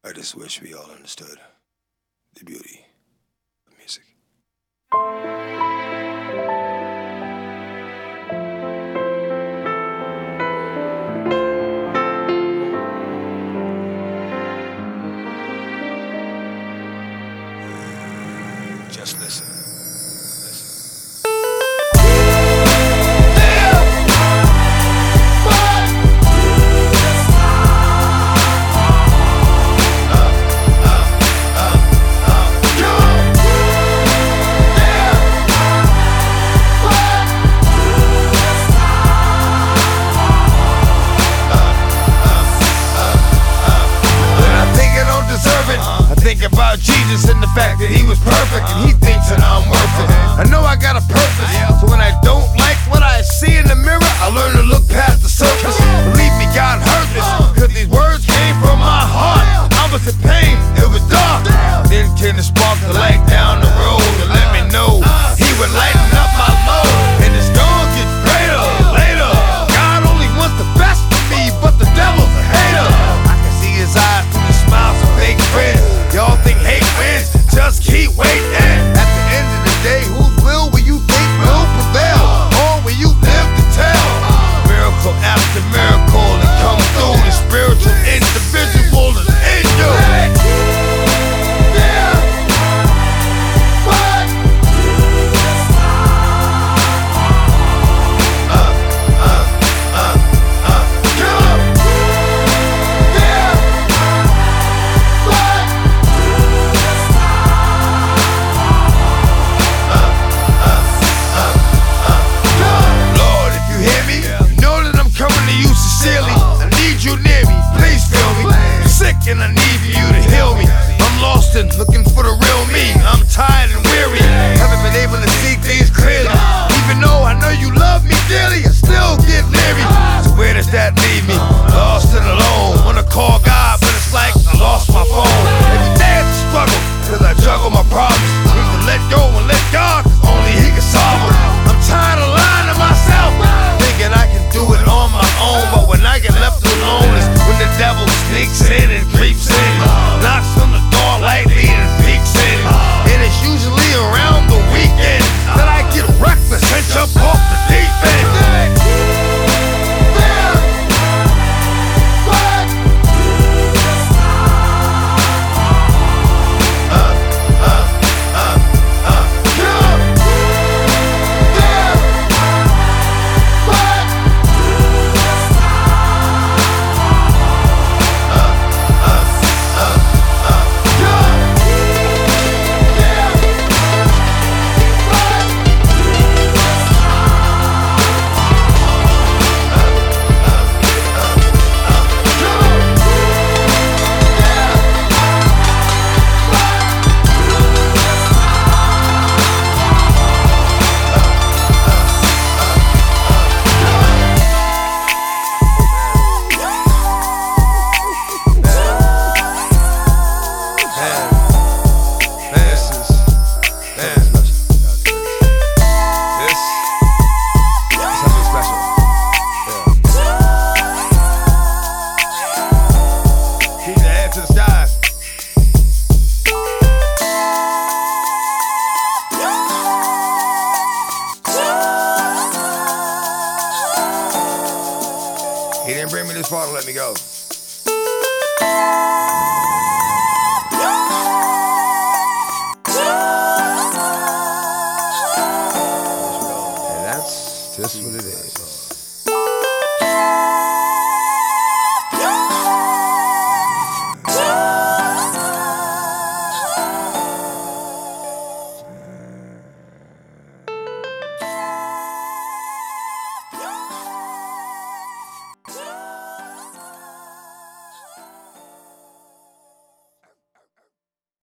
I just wish we all understood the beauty of music. Just listen. Think about Jesus and the fact that he was perfect, and he thinks that I'm worth it. I know I got a purpose, so when I don't like what I see in the mirror, I learn to look past the surface. Believe me, God heard this, cause these words came from my heart. I was in pain, it was dark. Then came the spark to light down the road and let me know he would lighten up my load. And it's gonna get greater later. God only wants the best for me, but the devil's a hater. I can see his eyes through the smiles of fake friends. Y'all think hate wins? Just keep waiting. At the end of the day, whose will you think will prevail? Or will you live to tell? Miracle after miracle that come through. The spiritual individual is in you. I need you near me, please feel me. I'm sick and I need you to heal me. I'm lost and looking for the real me. I'm tired and weary, haven't been able to see things clearly. Even though I know you love me dearly, I still get leery. So where does that leave me? Lost and alone. Wanna call God, but it's like I lost my phone. Every day it's a struggle, cause I juggle my problems. Need to let go and let God, cause only he can solve them. I'm tired of lying to myself, thinking I can do it on my own. But when I get left alone is when the devil sneaks in and creeps in, knocks on the door lightly and peeks in. And it's usually around the weekend that I get reckless and jump off the deep end. He didn't bring me this far to let me go. And that's just what it is.